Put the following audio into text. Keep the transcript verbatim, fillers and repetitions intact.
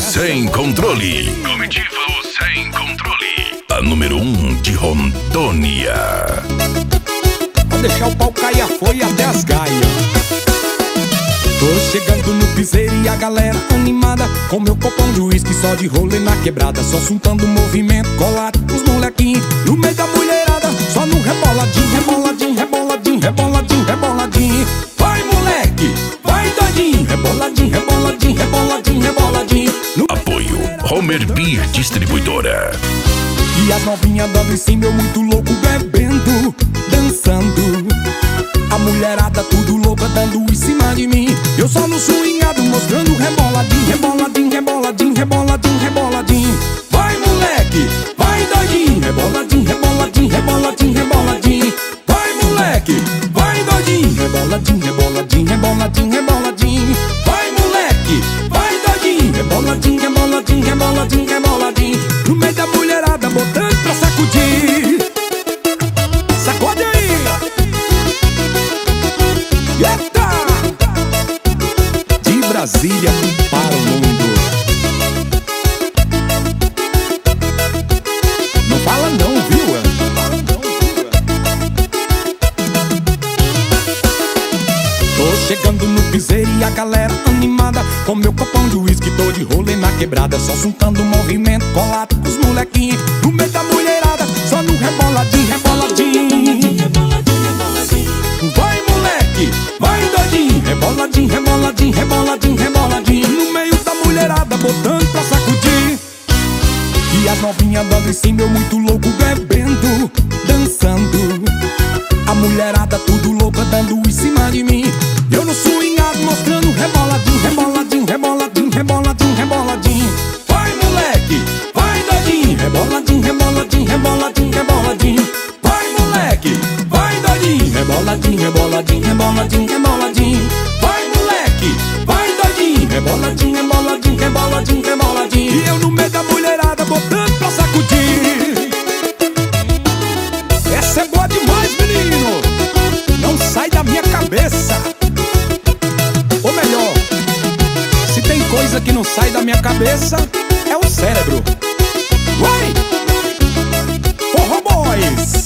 Sem Controle. Comitiva o Sem Controle. A número um de Rondônia. Vou deixar o pau cair a folha até as gaias. Tô chegando no piseiro e a galera animada, com meu copão de uísque só de rolê na quebrada. Só juntando movimento, colado os molequinhos no meio da mulherada, só no reboladinho, reboladinho, reboladinho, reboladinho, reboladinho. Vai moleque, vai doidinho, reboladinho, reboladinho, reboladinho, reboladinho. No Apoio Homer Beer Distribuidora. E as novinhas dando em cima, eu muito louco bebendo, dançando. A mulherada tudo louca dando em cima de mim. Eu só no swingado mostrando reboladinho, reboladinho, reboladinho, reboladinho, reboladinho. Vai moleque, vai doidinho, reboladinho, reboladinho, reboladinho, reboladinho. Vai moleque, vai doidinho, reboladinho, reboladinho, reboladinho, reboladinho. Vai moleque, vai doidinho, reboladinho, reboladinho, reboladinho, reboladinho. No meio da mulherada botando pra sacudir. Sacode aí! Eita! De Brasília para o mundo. Não fala não, viu? Tô chegando no piseiro e a galera animada, com meu copão de uísque, tô de rolê na quebrada, só juntando movimento, colado com os molequinhos no meio da mulherada, só no reboladinho, reboladinho. Vai moleque, vai doidinho, reboladinho, reboladinho, reboladinho, reboladinho. No meio da mulherada botando pra sacudir. E as novinhas dando em cima, eu muito louco bebendo, dançando. A mulherada tudo louca dando em cima de mim. Eu no swingado mostrando reboladinho, reboladinho, reboladinho, reboladinho, reboladinho. Vai moleque, vai doidinho, reboladinho, reboladinho, reboladinho, reboladinho. Vai moleque, vai doidinho, reboladinho, reboladinho, reboladinho, reboladinho. Vai moleque, vai doidinho, reboladinho, reboladinho, reboladinho, reboladinho. E eu no meio da mulherada botando pra sacudir. Essa é boa demais, menino. Não sai da minha cabeça. Ou melhor, se tem coisa que não sai da minha cabeça, é o cérebro. Vai! Forró Boys!